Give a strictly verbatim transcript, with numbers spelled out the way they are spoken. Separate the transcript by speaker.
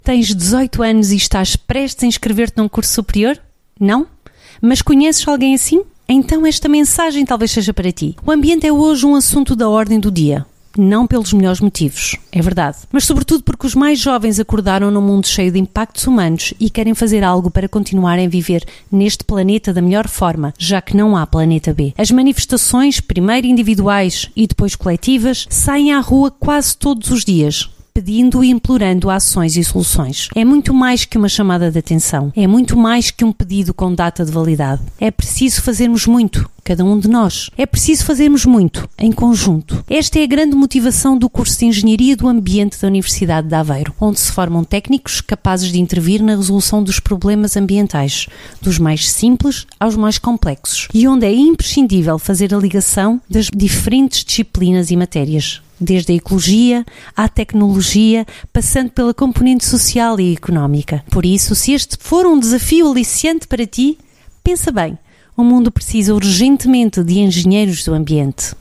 Speaker 1: Tens dezoito anos e estás prestes a inscrever-te num curso superior? Não? Mas conheces alguém assim? Então esta mensagem talvez seja para ti. O ambiente é hoje um assunto da ordem do dia. Não pelos melhores motivos, é verdade, mas sobretudo porque os mais jovens acordaram num mundo cheio de impactos humanos e querem fazer algo para continuarem a viver neste planeta da melhor forma, já que não há planeta B. As manifestações, primeiro individuais e depois coletivas, saem à rua quase todos os dias, pedindo e implorando ações e soluções. É muito mais que uma chamada de atenção. É muito mais que um pedido com data de validade. É preciso fazermos muito, cada um de nós. É preciso fazermos muito, em conjunto. Esta é a grande motivação do curso de Engenharia do Ambiente da Universidade de Aveiro, onde se formam técnicos capazes de intervir na resolução dos problemas ambientais, dos mais simples aos mais complexos, e onde é imprescindível fazer a ligação das diferentes disciplinas e matérias, desde a ecologia à tecnologia, passando pela componente social e económica. Por isso, se este for um desafio aliciante para ti, pensa bem, o mundo precisa urgentemente de engenheiros do ambiente.